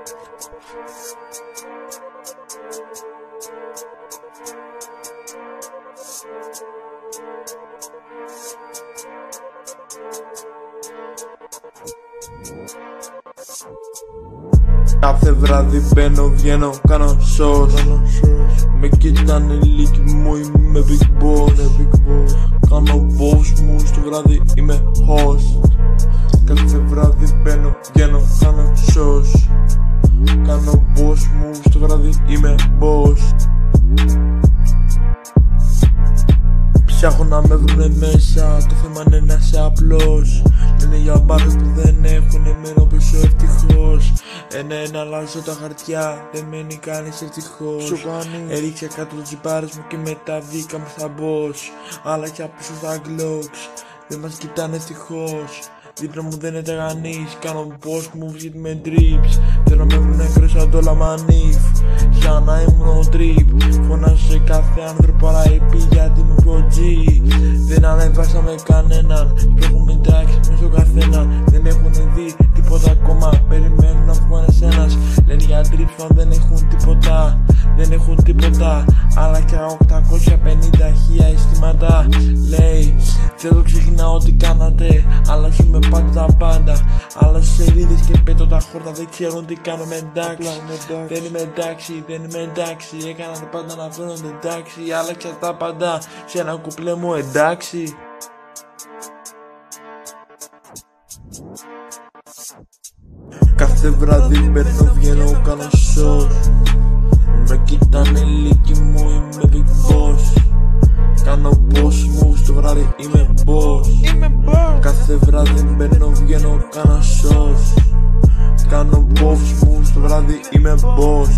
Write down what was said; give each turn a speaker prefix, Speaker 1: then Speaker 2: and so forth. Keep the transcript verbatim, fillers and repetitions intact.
Speaker 1: Κάθε βράδυ μπαίνω, βγαίνω, κάνω σως. Με κοιτάνε οι λύκοι μου, είμαι big boss. Κάνω boss μου, στο βράδυ είμαι host. Κάθε βράδυ μπαίνω, βγαίνω, κάνω σως. Κάνω boss μου, στο βράδυ είμαι boss. Ψάχνω να με βρουνε μέσα, το θέμα είναι να είσαι απλός. Λένε για μπάρες που δεν έχουνε, μένω πίσω ευτυχώς. Ένα-ένα αλλάζω τα χαρτιά, δεν μένει κανείς ευτυχώς. Έριξα κάτω τους τζιπάρες μου και μετά βγήκαμε στα boss. Άλλαξα πίσω στα glocks, δεν μας κοιτάνε ευτυχώς. Δίπλα μου δεν είναι κανείς, κάνω boss μου γιατί με drips. Θέλω να με βρουν νεκρός σαν το λαμανίφ, σαν να ήμουν ο trip. Φωνάζω σε κάθε άνθρωπο αλλά είπε γιατί είμαι pro G. Δεν ανεβάσαμε κανέναν και έχουμε τάξει μέσα στο καθέναν. Δεν έχουν δει τίποτα ακόμα, περιμένουν να βγουν ένας. Λένε για drips μα δεν έχουν τίποτα, δεν έχουν τίποτα. Αλλά και οκτακόσια πενήντα χιλιάδες αισθήματα. Λέει δεν το ξεχνάω ό,τι κάνατε, αλλάζουμε πάντα τα πάντα. Αλλάζω σελίδες και πέτω τα χόρτα, δεν ξέρουν τι κάνω με εντάξει. Δεν είμαι εντάξει, δεν είμαι εντάξει. Έκανα τα πάντα να φαίνονται εντάξει. Άλλαξα τα πάντα σε ένα κουπλέ μου εντάξει. Κάθε βράδυ μπαίνω, βγαίνω, κάνω σως. Με κοιτάνε οι λύκοι μου, είμαι big boss. Κάνω boss μου, στο βράδυ είμαι boss. Κάθε βράδυ μπαίνω, βγαίνω, κάνω σως. Κάνω boss μου, στο βράδυ είμαι boss.